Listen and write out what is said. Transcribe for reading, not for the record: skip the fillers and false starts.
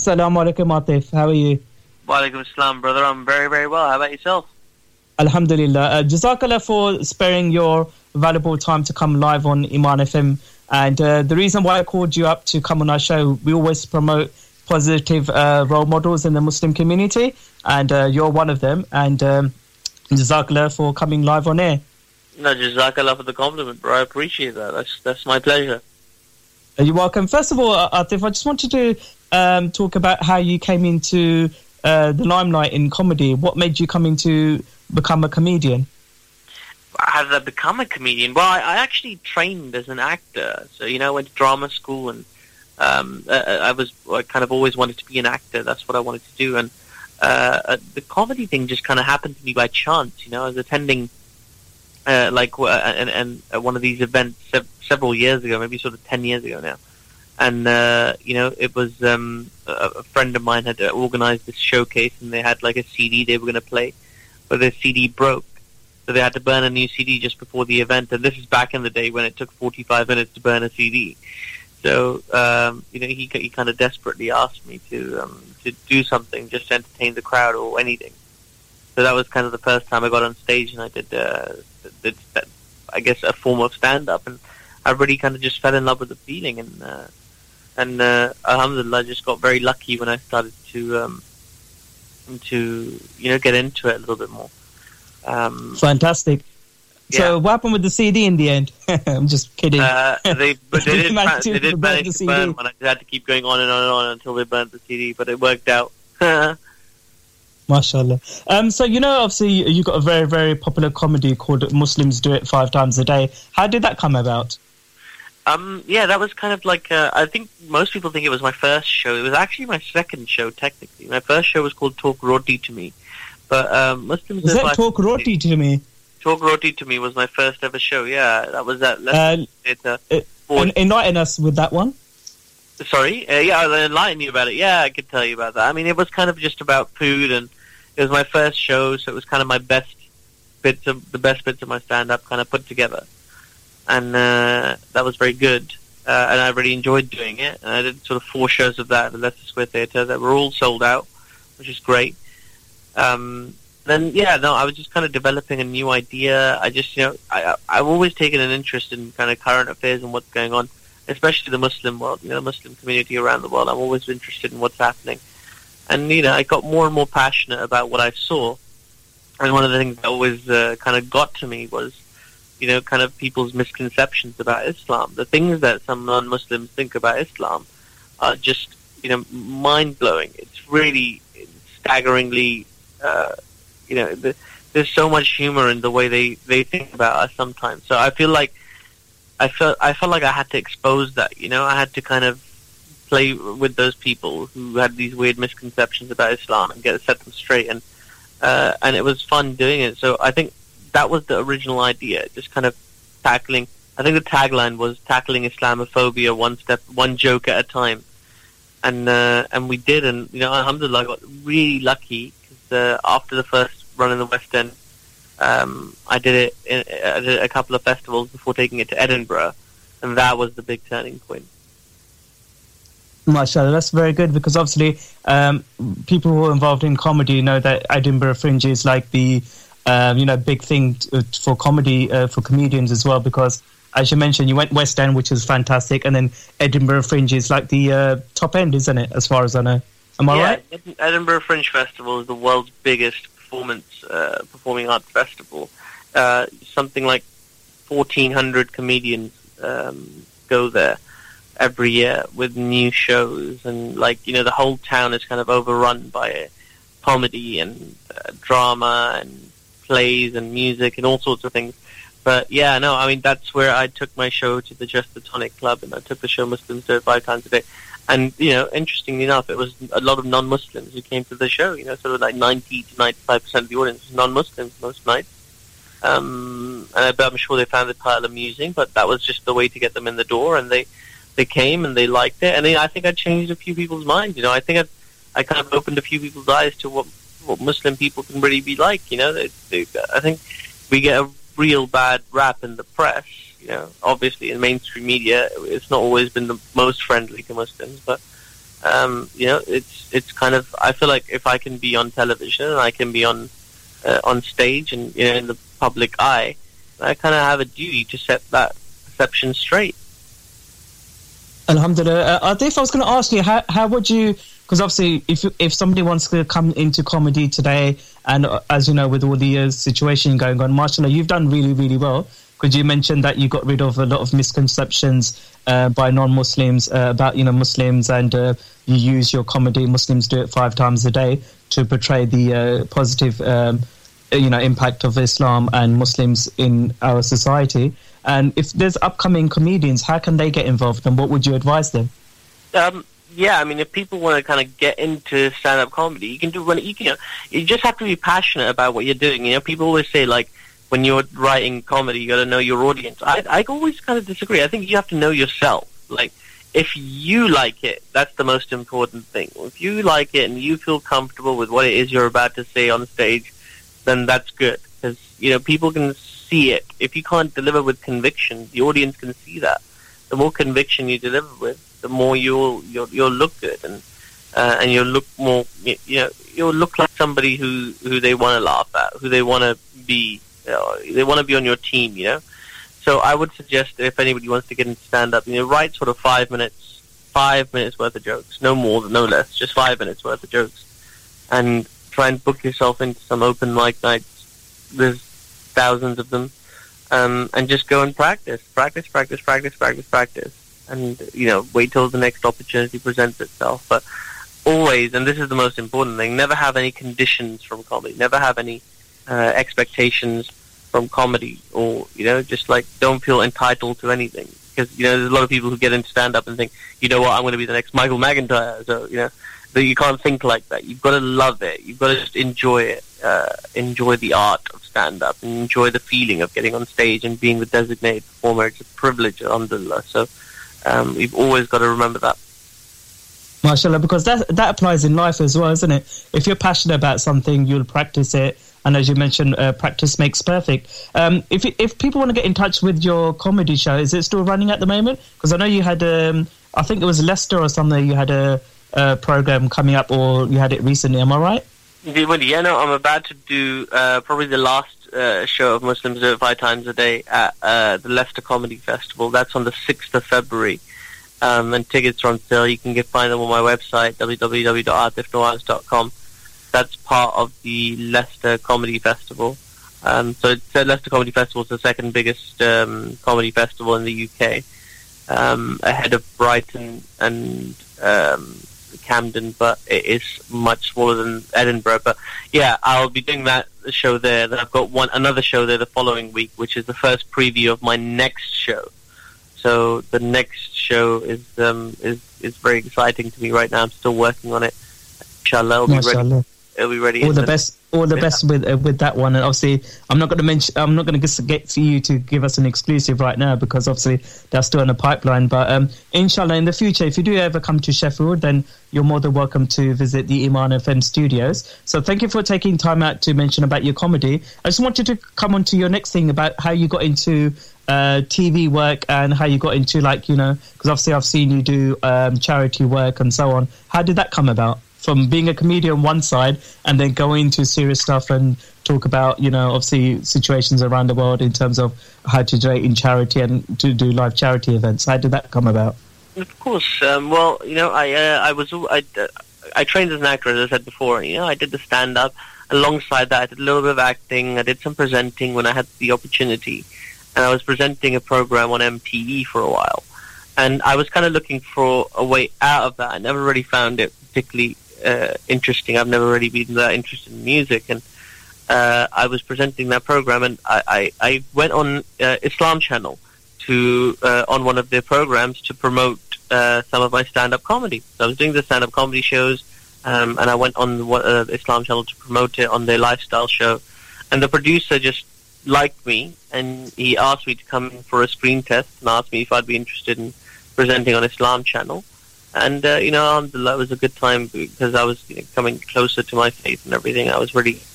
Assalamu alaikum, Atif. How are you? Walaikum assalam, brother. I'm very, very well. How about yourself? Alhamdulillah. Jazakallah for sparing your valuable time to come live on Iman FM. And the reason why I called you up to come on our show, we always promote positive role models in the Muslim community, and you're one of them. And Jazakallah for coming live on air. No, Jazakallah for the compliment, bro. I appreciate that. That's my pleasure. You're welcome. First of all, Atif, I just wanted to talk about how you came into the limelight in comedy. What made you come into become a comedian? How did I become a comedian? Well, I actually trained as an actor. So, I went to drama school, and I kind of always wanted to be an actor. That's what I wanted to do. And the comedy thing just kind of happened to me by chance. I was attending one of these events several years ago, maybe sort of 10 years ago now. And, it was a friend of mine had organized this showcase, and they had like a CD they were going to play, but their CD broke. So they had to burn a new CD just before the event. And this is back in the day when it took 45 minutes to burn a CD. So, he kind of desperately asked me to do something, just to entertain the crowd or anything. So that was kind of the first time I got on stage, and I did I guess, a form of stand-up. And I really kind of just fell in love with the feeling. And alhamdulillah, I just got very lucky when I started to get into it a little bit more. Fantastic. Yeah. So what happened with the CD in the end? I'm just kidding. They did manage to burn one. I had to keep going on and on and on until they burnt the CD, but it worked out. MashaAllah. So, obviously you got a very, very popular comedy called Muslims Do It 5 Times a Day. How did that come about? That was kind of like, I think most people think it was my first show. It was actually my second show, technically. My first show was called Talk Roti to Me. But Muslims... Was that Talk Roti to Me? Talk Roti to Me was my first ever show, yeah. That was at Leicester Theatre. Enlighten us with that one. Sorry? I'll enlighten you about it. Yeah, I could tell you about that. I mean, it was kind of just about food, and it was my first show, so it was kind of the best bits of my stand-up kind of put together. And that was very good. And I really enjoyed doing it. And I did sort of 4 shows of that at the Leicester Square Theatre that were all sold out, which is great. I was just kind of developing a new idea. I just, I've always taken an interest in kind of current affairs and what's going on, especially the Muslim world, the Muslim community around the world. I'm always interested in what's happening. And, I got more and more passionate about what I saw. And one of the things that always kind of got to me was, kind of people's misconceptions about Islam. The things that some non-Muslims think about Islam are just, mind-blowing. It's really staggeringly, there's so much humor in the way they think about us sometimes. So I feel like I felt like I had to expose that, I had to kind of play with those people who had these weird misconceptions about Islam and set them straight, and it was fun doing it. So I think that was the original idea, just kind of tackling. I think the tagline was tackling Islamophobia one joke at a time, and we did, and alhamdulillah, I got really lucky because after the first run in the West End, I did a couple of festivals before taking it to Edinburgh, and that was the big turning point. MashaAllah, that's very good, because obviously people who are involved in comedy know that Edinburgh Fringe is like the big thing for comedy for comedians as well, because as you mentioned, you went West End, which is fantastic, and then Edinburgh Fringe is like the top end, isn't it, as far as I know? Am I right? Edinburgh Fringe Festival is the world's biggest performing arts festival. Something like 1,400 comedians go there every year with new shows, and the whole town is kind of overrun by comedy and drama and plays and music and all sorts of things. But that's where I took my show to the Just the Tonic Club, and I took the show Muslims Do It 5 Times a Day. And, interestingly enough, it was a lot of non-Muslims who came to the show, sort of like 90 to 95% of the audience was non-Muslims most nights. And I'm sure they found the title amusing, but that was just the way to get them in the door, and they came and they liked it. And I think I changed a few people's minds, I think I kind of opened a few people's eyes to what Muslim people can really be like, I think we get a real bad rap in the press, obviously in mainstream media. It's not always been the most friendly to Muslims, but It's kind of, I feel like if I can be on television and I can be on stage and in the public eye, I kind of have a duty to set that perception straight. Alhamdulillah. Adif, I was going to ask you, how would you, because obviously if somebody wants to come into comedy today, and as you know, with all the situation going on, mashallah, you've done really, really well, because you mentioned that you got rid of a lot of misconceptions by non-Muslims about Muslims, and you use your comedy, Muslims do it 5 times a day, to portray the positive impact of Islam and Muslims in our society. And if there's upcoming comedians, how can they get involved, and what would you advise them? If people want to kind of get into stand-up comedy, you can do you just have to be passionate about what you're doing. People always say, like, when you're writing comedy, you got to know your audience. I always kind of disagree. I think you have to know yourself. Like, if you like it, that's the most important thing. If you like it and you feel comfortable with what it is you're about to say on stage, then that's good. Because, people can see it. If you can't deliver with conviction, the audience can see that. The more conviction you deliver with, the more you'll look good, and you'll look more, you'll look like somebody who they want to laugh at, who they want to be. They want to be on your team, So I would suggest that if anybody wants to get into stand-up, write sort of 5 minutes worth of jokes, no more, no less, just 5 minutes worth of jokes, and try and book yourself into some open mic nights. There's thousands of them, and just go and practice, and wait till the next opportunity presents itself. But always, and this is the most important thing, never have any conditions from comedy, never have any expectations from comedy, or just like don't feel entitled to anything, because there's a lot of people who get into stand-up and think, I'm going to be the next Michael McIntyre, so that you can't think like that. You've got to love it. You've got to just enjoy it, enjoy the art of stand-up, and enjoy the feeling of getting on stage and being the designated performer. It's a privilege, alhamdulillah. So we've always got to remember that. MashaAllah, because that applies in life as well, isn't it? If you're passionate about something, you'll practice it. And as you mentioned, practice makes perfect. If people want to get in touch with your comedy show, is it still running at the moment? Because I know you had, I think it was Leicester or something, you had a program coming up, or you had it recently, am I right? Yeah, no, I'm about to do probably the last show of Muslims Do It 5 Times a Day at the Leicester Comedy Festival. That's on the 6th of February. And tickets are on sale. You can find them on my website, www.atifnawaz.com. That's part of the Leicester Comedy Festival. So Leicester Comedy Festival is the second biggest comedy festival in the UK, ahead of Brighton and Camden, but it is much smaller than Edinburgh. But yeah, I'll be doing that show there. Then I've got another show there the following week, which is the first preview of my next show. So the next show is very exciting to me right now. I'm still working on it. Inshallah, it'll be ready. It'll be ready. All the best with that one. And obviously, I'm not going to get to you to give us an exclusive right now, because obviously that's still in the pipeline. But inshallah, in the future, if you do ever come to Sheffield, then you're more than welcome to visit the Iman FM studios. So thank you for taking time out to mention about your comedy. I just wanted to come on to your next thing about how you got into TV work, and how you got into, because obviously I've seen you do charity work and so on. How did that come about? From being a comedian on one side and then going into serious stuff and talk about, obviously situations around the world in terms of how to donate in charity and to do live charity events. How did that come about? Of course. I trained as an actor, as I said before. I did the stand-up. Alongside that, I did a little bit of acting. I did some presenting when I had the opportunity. And I was presenting a program on MTV for a while. And I was kind of looking for a way out of that. I never really found it particularly interesting. I've never really been that interested in music, and I was presenting that program, and I went on Islam Channel to on one of their programs to promote some of my stand-up comedy. So I was doing the stand-up comedy shows, and I went on Islam Channel to promote it on their lifestyle show, and the producer just liked me, and he asked me to come in for a screen test and asked me if I'd be interested in presenting on Islam Channel. And, alhamdulillah, it was a good time, because I was coming closer to my faith and everything. I was really